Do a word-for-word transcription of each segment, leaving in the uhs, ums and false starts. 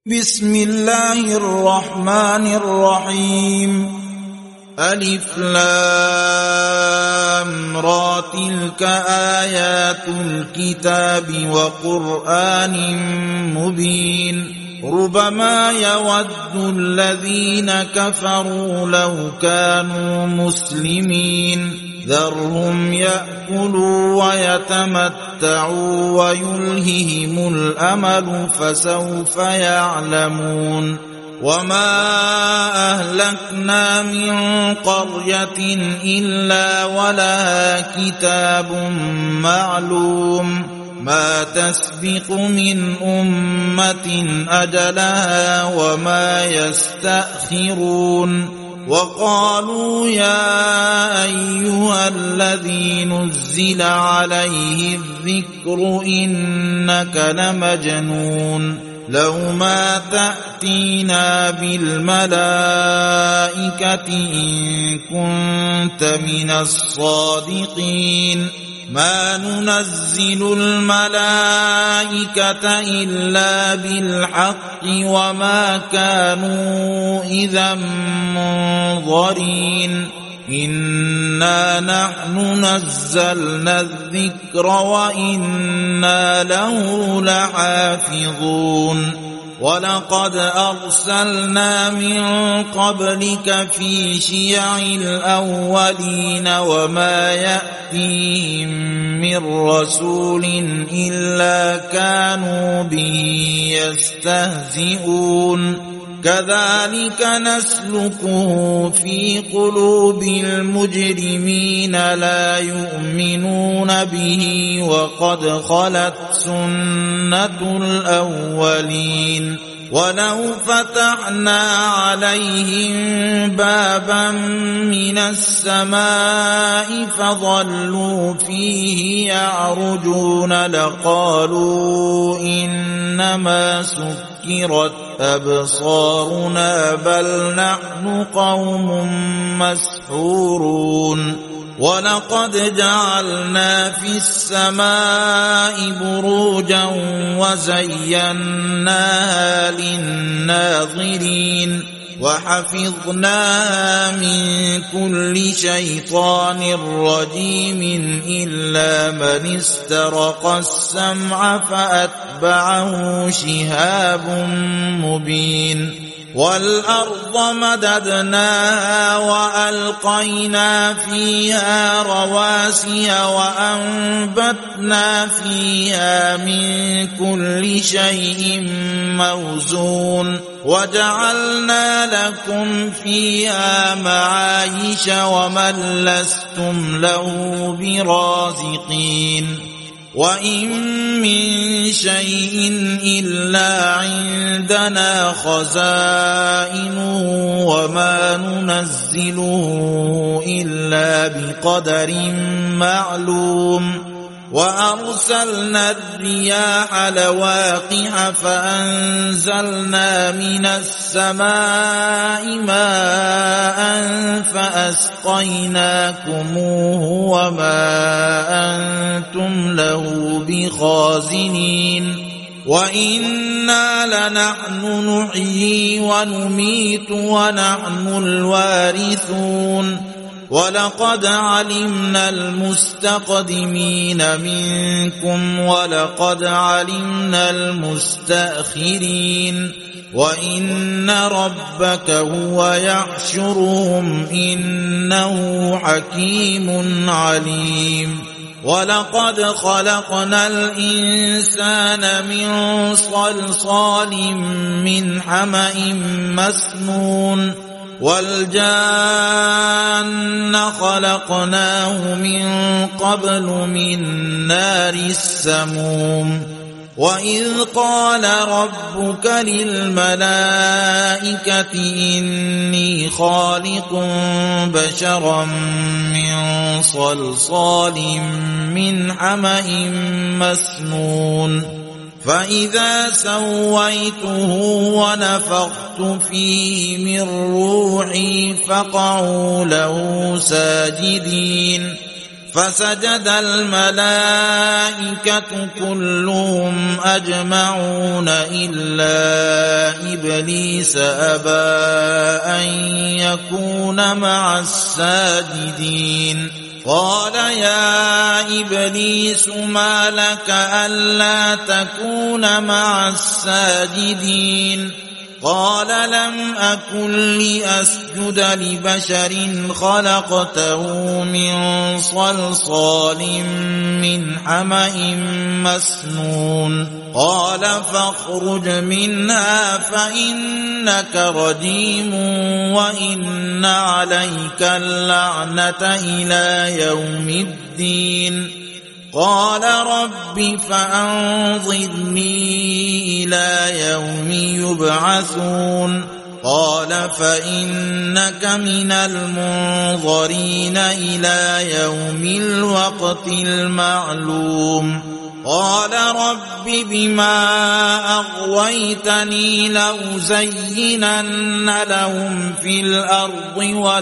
بسم الله الرحمن الرحيم. ألف لام را تلك آيات الكتاب وقرآن مبين. ربما يود الذين كفروا لو كانوا مسلمين. ذرهم يأكلوا ويتمتعوا ويلههم الأمل فسوف يعلمون. وما أهلكنا من قرية إلا ولها كتاب معلوم ما تسبق من أمة أجلها وما يستأخرون. وقالوا يا أيها الذي نزل عليه الذكر إنك لمجنون لو ما تأتينا بالملائكة إن كنت من الصادقين. ما ننزل الملائكة إلا بالحق وما كانوا إذا منظرين. إنا نحن نزلنا الذكر وإنا له لحافظون. ولقد أرسلنا من قبلك في شيع الأولين وما يأتيهم من رسول إلا كانوا به يستهزئون. كذلك نسلكه في قلوب المجرمين لا يؤمنون به وقد خلت سنة الأولين. ولو فتحنا عليهم بابا من السماء فظلوا فيه يعرجون لقالوا إنما سكرت أبصارنا بل نحن قوم مسحورون. ولقد جعلنا في السماء بروجا وزيناها للناظرين وحفظناها من كل شيطان رجيم إلا من استرق السمع فأتبعه شهاب مبين. والأرض مددناها وألقينا فيها رواسي وأنبتنا فيها من كل شيء موزون وجعلنا لكم فيها معايش ومن لستم له برازقين. وإن من شيء إلا عندنا خزائنه وما ننزله إلا بقدر معلوم. وأرسلنا الرياح لواقح فأنزلنا من السماء ماء فأسقيناكموه وما أنتم له بخازنين. وإنا لنحن نحيي ونميت ونحن الوارثون. ولقد علمنا المستقدمين منكم ولقد علمنا المستأخرين. وإن ربك هو يحشرهم إنه حكيم عليم. ولقد خلقنا الإنسان من صلصال من حمأ مسنون. والجان خلقناه من قبل من نار السموم. وإذ قال ربك للملائكة إني خالق بشرا من صلصال من حمأ مسنون. فإذا سويته ونفخت فيه من روحي فقعوا له ساجدين. فسجد الملائكة كلهم أجمعون إلا إبليس أبى أن يكون مع الساجدين قال يا إبليس ما لك ألا تكون مع الساجدين قال لم أكن لأسجد لبشر خلقته من صلصال من حمأ مسنون قال فاخرج منها فإنك رجيم وإن عليك اللعنة إلى يوم الدين قال رب فأنظرني إلى يوم يبعثون قال فإنك من المنظرين إلى يوم الوقت المعلوم قال رب بما أغويتني لأزينن لهم في الأرض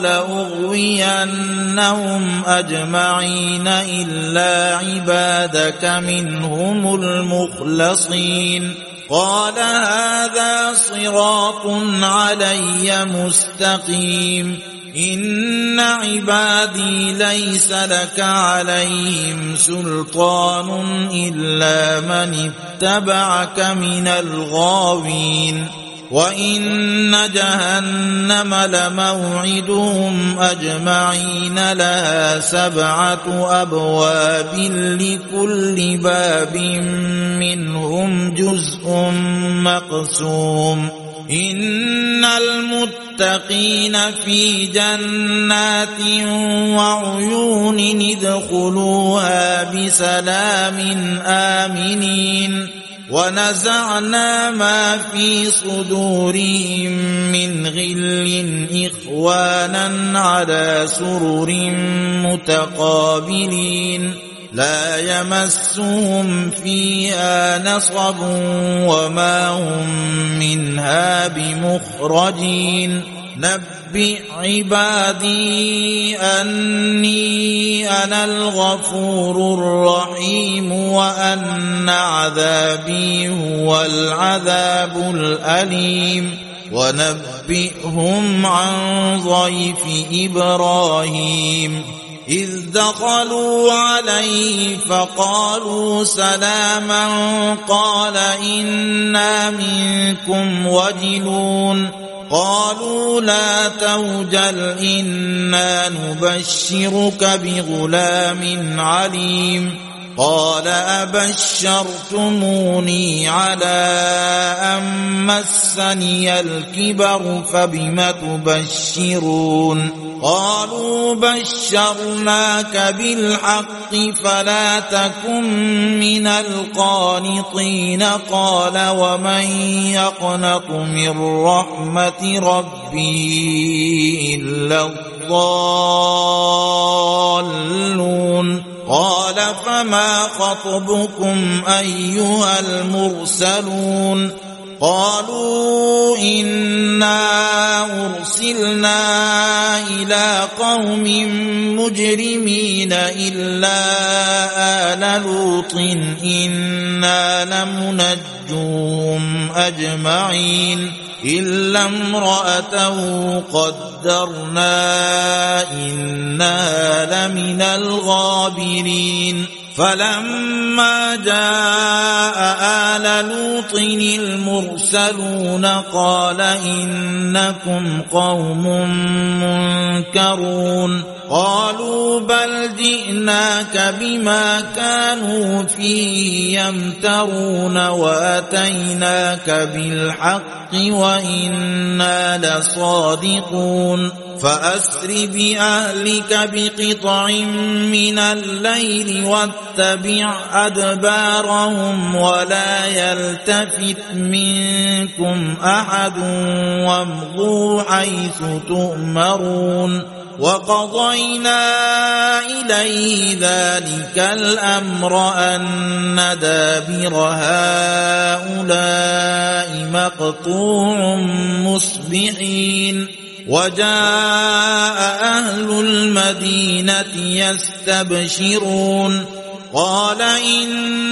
ولأغوينهم أجمعين إلا عبادك منهم المخلصين قال هذا صراط علي مستقيم إن عبادي ليس لك عليهم سلطان إلا من اتبعك من الغاوين وإن جهنم لموعدهم أجمعين لها سبعة أبواب لكل باب منهم جزء مقسوم إن المتقين في جنات وعيون ادخلوها بسلام آمنين ونزعنا ما في صدورهم من غل إخوانا على سرر متقابلين لا يمسهم فيها نصب وما هم منها بمخرجين نبئ عبادي أني أنا الغفور الرحيم وأن عذابي هو العذاب الأليم ونبئهم عن ضيف إبراهيم إذ دخلوا عليه فقالوا سلاما قال إنا منكم وجلون قالوا لا توجل إنا نبشرك بغلام عليم قال أبشرتموني على أن مسني الكبر فبم تبشرون قالوا بشرناك بالحق فلا تكن من القانطين قال ومن يقنط من رحمة ربي إلا الضالون قال فما خطبكم أيها المرسلون قالوا إنا أرسلنا إلى قوم مجرمين إلا آل لوط إنا لمنجوهم أجمعين إلا امرأته قدرنا إنها لمن الغابرين فلما جاء آل لوط المرسلون قال إنكم قوم منكرون قالوا بل جئناك بما كانوا فيه يمترون وأتيناك بالحق وإنا لصادقون فأسر بأهلك بقطع من الليل واتبع أدبارهم ولا يلتفت منكم أحد وامضوا حيث تؤمرون وقضينا إليه ذلك الأمر أن دابر هؤلاء مقطوع مصبحين وجاء أهل المدينة يستبشرون قال إن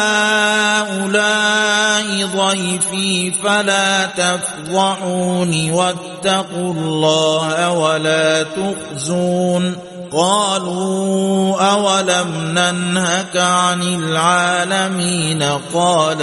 هؤلاء ضيفي فلا تفضحون واتقوا الله ولا تخزون قالوا أولم ننهك عن العالمين قال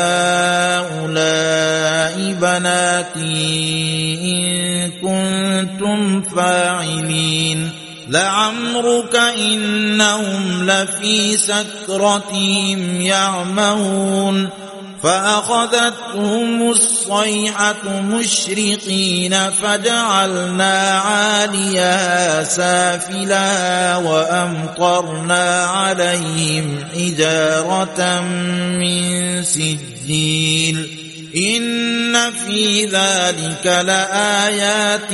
هؤلاء بناتي إن كنتم فاعلين لعمرك إنهم لفي سكرتهم يعمهون فأخذتهم الصيحة مشرقين فجعلنا عاليها سافلها وأمطرنا عليهم حجارة من سجيل إن في ذلك لآيات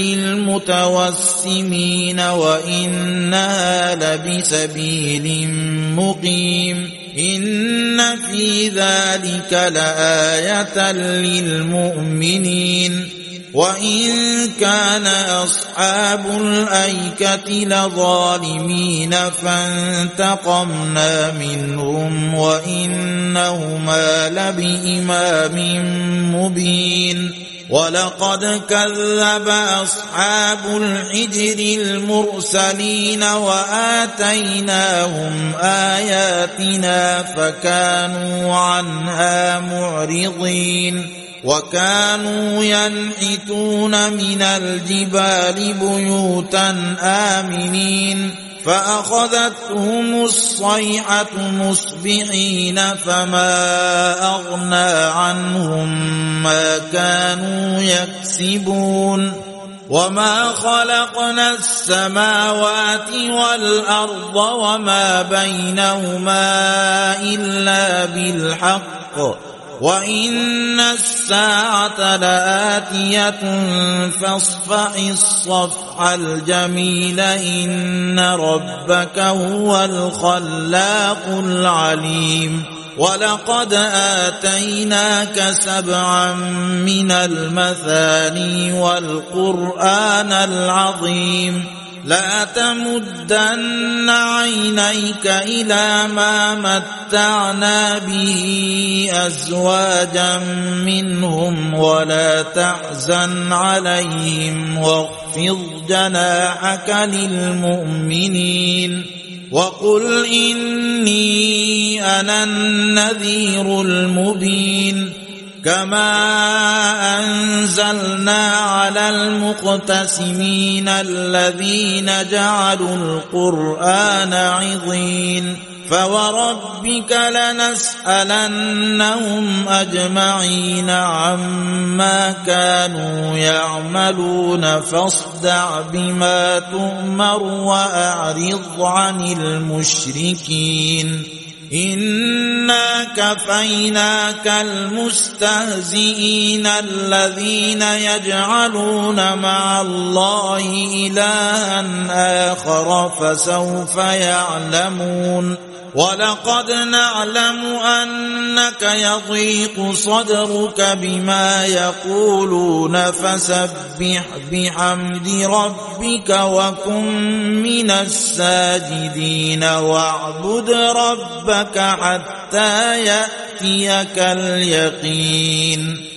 للمتوسمين وإنها لبسبيل مقيم إن في ذلك لآية للمؤمنين وإن كان أصحاب الأيكة لظالمين فانتقمنا منهم وإنهما لبإمام مبين ولقد كذب أصحاب الحجر المرسلين وآتيناهم آياتنا فكانوا عنها معرضين وكانوا ينحتون من الجبال بيوتا آمنين فأخذتهم الصيحة مصبحين فما أغنى عنهم ما كانوا يكسبون وما خلقنا السماوات والأرض وما بينهما إلا بالحق وإن الساعة لآتية فاصفح الصفح الجميل إن ربك هو الخلاق العليم ولقد آتيناك سبعا من المثاني والقرآن العظيم لا تمدن عينيك إلى ما متعنا به أزواجا منهم ولا تحزن عليهم واخفض جناحك للمؤمنين وقل إني أنا النذير المبين كما أنزلنا على المقتسمين الذين جعلوا القرآن عضين فوربك لنسألنهم أجمعين عما كانوا يعملون فاصدع بما تؤمر وأعرض عن المشركين إنا كفيناك المستهزئين الذين يجعلون مع الله إلها آخر فسوف يعلمون ولقد نعلم أنك يضيق صدرك بما يقولون فسبح بحمد ربك وكن من الساجدين واعبد ربك حتى يأتيك اليقين